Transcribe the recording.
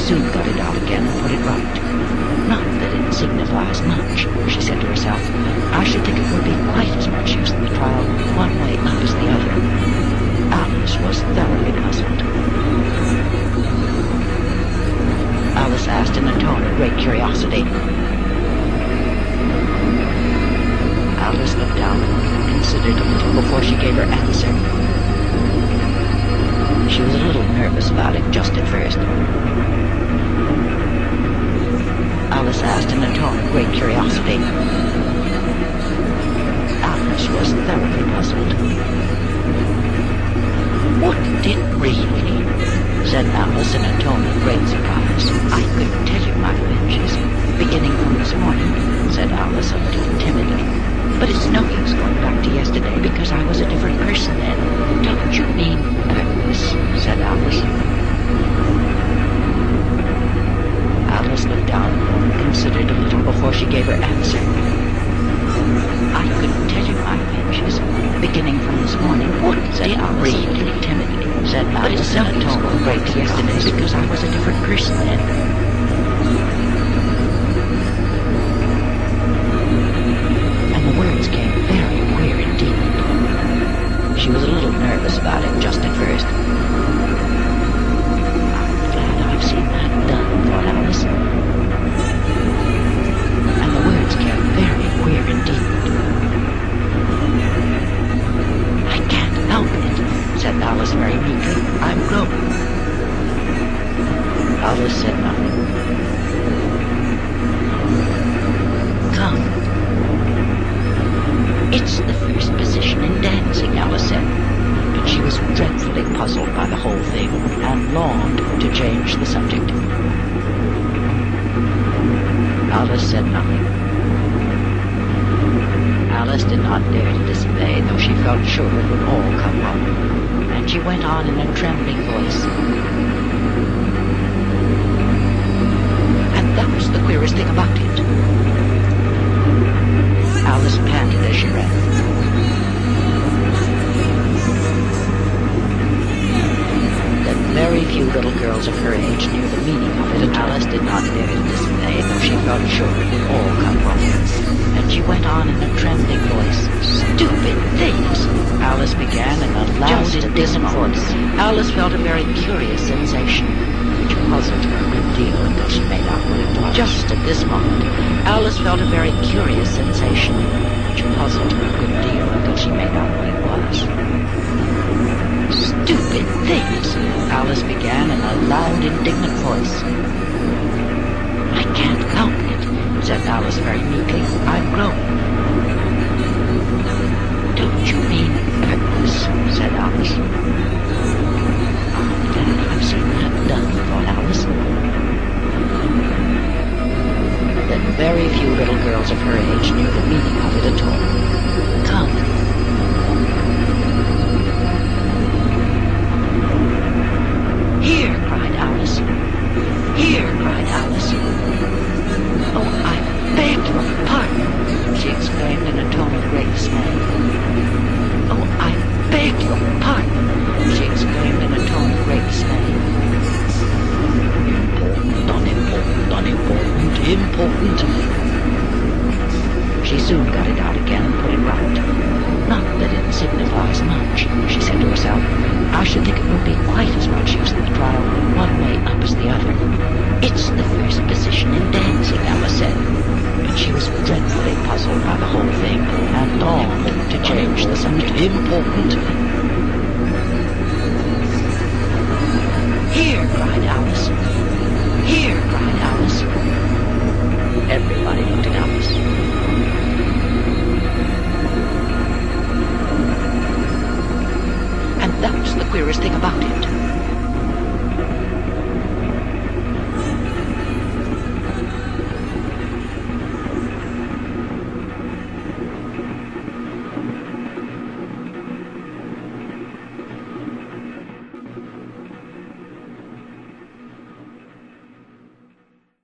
soon got it out again and put it right. Not that it signifies much, she said to herself. I should think it would be quite as much use in the trial one way up as the other. Alice was thoroughly puzzled. Alice asked in a tone of great curiosity. Alice looked down and considered a little before she gave her answer. She was a little nervous about it just at first. Alice asked in a tone of great curiosity. Alice was thoroughly puzzled. Wouldn't it really? Said Alice in a tone of great surprise. I could tell you my adventures, beginning from this morning, said Alice a little timidly. But it's no use going back to yesterday because I was a different person then. Don't you mean Alice? Said Alice. Alice looked down and considered a little before she gave her answer. I couldn't tell you my adventures, beginning from this morning. Wouldn't say Alice really timidly, said Alice in a tone of great yesterday because I was a different person then. And the words came very queer indeed. She was a little nervous about it just at first. I'm glad I've seen that done, thought Alice. And the words came very queer indeed. I can't help it, said Alice very meekly. I'm grown. Alice said nothing. Come. It's the first position in dancing, Alice said. But she was dreadfully puzzled by the whole thing and longed to change the subject. Alice said nothing. Alice did not dare to disobey, though she felt sure it would all come wrong, and she went on in a trembling voice. And that was the queerest thing about it. Alice panted as she ran. That very few little girls of her age knew the meaning of it, and Alice did not dare to disobey, though she felt sure it would all come wrong. And she went on in a trembling voice. Stupid things! Alice began in a loud, indignant voice. Alice felt a very curious sensation, which puzzled her a good deal until she made out what it was. Just at this moment, Alice felt a very curious sensation, which puzzled her a good deal until she made out what it was. Stupid things! Alice began in a loud, indignant voice. I can't help it, said Alice very meekly. I'm grown. Don't you mean Alice? Said Alice. I'm glad I've seen that done,